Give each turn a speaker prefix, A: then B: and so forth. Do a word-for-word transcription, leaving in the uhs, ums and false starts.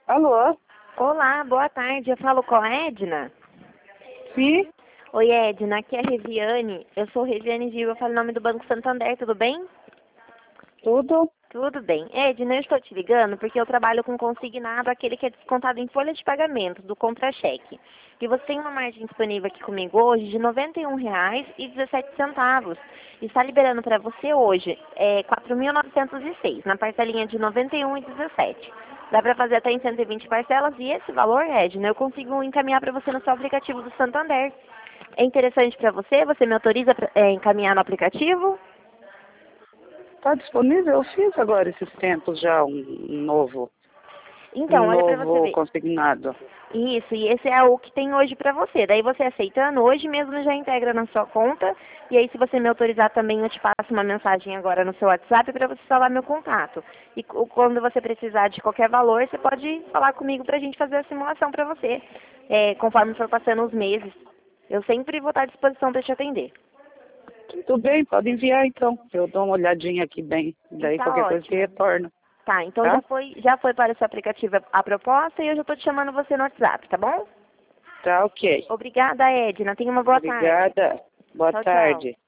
A: Alô?
B: Olá, boa tarde. Eu falo com a Edna.
A: Sim?
B: Oi, Edna. Aqui é a Reviane. Eu sou Reviane Gil. Eu falo em nome do Banco Santander. Tudo bem?
A: Tudo?
B: Tudo bem. Edna, eu estou te ligando porque eu trabalho com consignado, aquele que é descontado em folha de pagamento, do contra-cheque. E você tem uma margem disponível aqui comigo hoje de noventa e um reais e dezessete centavos. E está liberando para você hoje é, quatro mil novecentos e seis, na parcelinha de noventa e um reais e dezessete centavos. Dá para fazer até em cento e vinte parcelas e esse valor, Edna, eu consigo encaminhar para você no seu aplicativo do Santander. É interessante para você? Você me autoriza para encaminhar no aplicativo?
A: Está disponível? Eu fiz agora esses tempos já um, um novo,
B: Então,
A: um
B: olha para você
A: novo
B: ver.
A: consignado.
B: Isso, e esse é o que tem hoje para você. Daí você aceitando, hoje mesmo já integra na sua conta. E aí, se você me autorizar também, eu te passo uma mensagem agora no seu WhatsApp para você salvar meu contato. E c- quando você precisar de qualquer valor, você pode falar comigo para a gente fazer a simulação para você, é, conforme for passando os meses. Eu sempre vou estar à disposição para te atender.
A: Tudo bem, pode enviar então. Eu dou uma olhadinha aqui bem.
B: E
A: Daí
B: tá
A: qualquer coisa que
B: ótimo.
A: retorna.
B: Tá, então
A: Tá?
B: já foi, já foi para o seu aplicativo a proposta e eu já estou te chamando você no WhatsApp, tá bom?
A: Tá ok.
B: Obrigada, Edna. Tenha uma boa tarde.
A: Obrigada. Boa
B: Tchau, tchau.
A: tarde.